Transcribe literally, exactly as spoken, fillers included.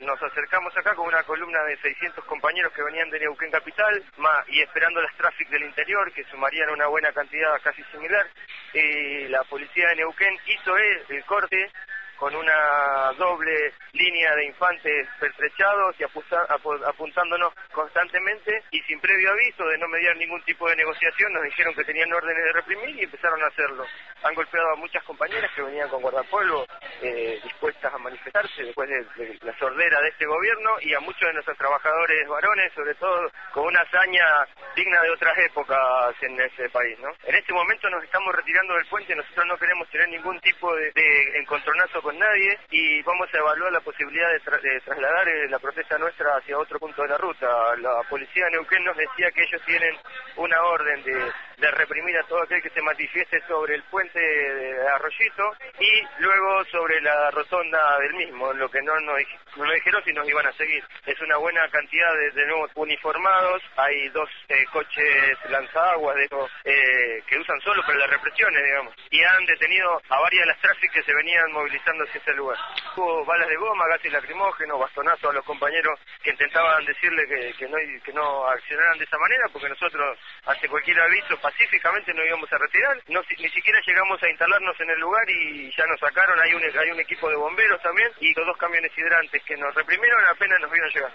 Nos acercamos acá con una columna de seiscientos compañeros que venían de Neuquén Capital más, y esperando las tráficas del interior, que sumarían una buena cantidad casi similar. Eh, la policía de Neuquén hizo el, el corte con una doble línea de infantes pertrechados y apusta, ap, apuntándonos constantemente, y sin previo aviso de no mediar ningún tipo de negociación nos dijeron que tenían órdenes de reprimir y empezaron a hacerlo. Han golpeado a muchas compañeras que venían con guardapolvo eh, dispuestas a manifestarse después de, de la sordera de este gobierno, y a muchos de nuestros trabajadores varones, sobre todo con una hazaña digna de otras épocas en ese país, ¿no? En este momento nos estamos retirando del puente, nosotros no queremos tener ningún tipo de, de encontronazo con nadie, y vamos a evaluar la posibilidad de, tra de trasladar eh, la protesta nuestra hacia otro punto de la ruta. La policía de Neuquén nos decía que ellos tienen una orden de, de reprimir a todo aquel que se manifieste sobre el puente de Arroyito y luego sobre la rotonda del mismo, lo que no nos, no nos dijeron si nos iban a seguir. Es una buena cantidad de, de nuevos uniformados, hay dos eh, coches lanzaguas de esos, eh, que usan solo para las represiones, digamos, y han detenido a varias de las tráficas que se venían movilizando hacia ese lugar. Hubo balas de goma, gases lacrimógenos, bastonazos a los compañeros que intentaban decirle que, que, no, que no accionaran de esa manera, porque nosotros, ante cualquier aviso, pacíficamente nos íbamos a retirar. No, ni siquiera llegamos a instalarnos en el lugar y ya nos sacaron. Hay un, hay un equipo de bomberos también y los dos camiones hidrantes que nos reprimieron apenas nos vieron llegar.